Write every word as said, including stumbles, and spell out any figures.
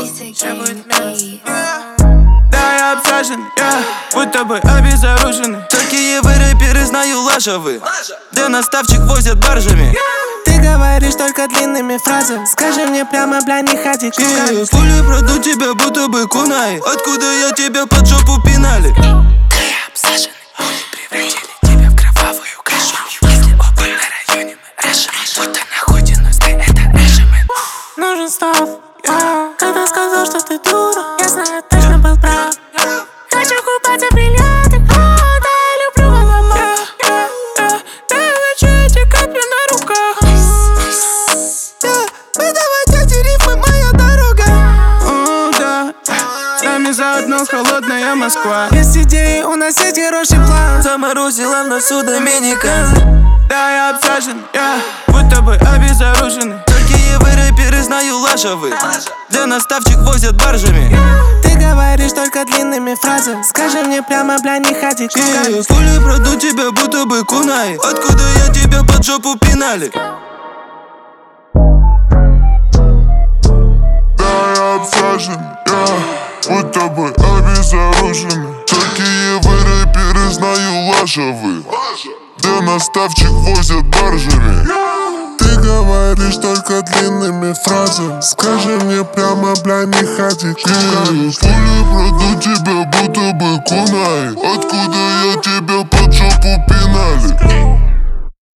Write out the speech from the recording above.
все будет мясо. Да, я обсажен, я будто бы обезоруженный. Такие вы рэперы, знаю, лажевы. Да наставчик возят баржами. Ты говоришь только длинными фразами. Скажи мне прямо, бля, не ходи куками. Пули пройдут тебя, будто бы кунай. Откуда я тебя под жопу пинали? Ты обсаженный, пули превратили тебя в кровавую кашу. Если оба на районе мы рашим, будто находимся, ты это рашимен. Нужен стоп, а, когда сказал, что ты дура, я знаю, точно был прав. Хочу купаться в бриллиантах, а, да, я люблю волома. Да, я хочу эти капли на руках. Выдавать эти рифмы, моя дорога. О, да, с нами заодно холодная Москва. Есть идеи, у нас есть хороший план. Заморозила носу Доминикан. Да, я обсажен, я будто бы обезоруженный. Такие вы рэперы, знаю, лажевы. Да наставчик возят баржами. Ты говоришь только длинными фразами. Скажи мне прямо, бля, не ходи куками. Пули пройдут тебя, будто бы кунай. Откуда я тебя под жопу пинали? Да, я обсажен, я будто бы обезоруженный. Такие вы рэперы, знаю, лажевы. Да наставчик возят баржами. Ты говоришь только длинными фразами. Скажи мне прямо, бля, не ходи куками. Пули пройдут тебя, будто бы кунай. Откуда я тебя под жопу пинали?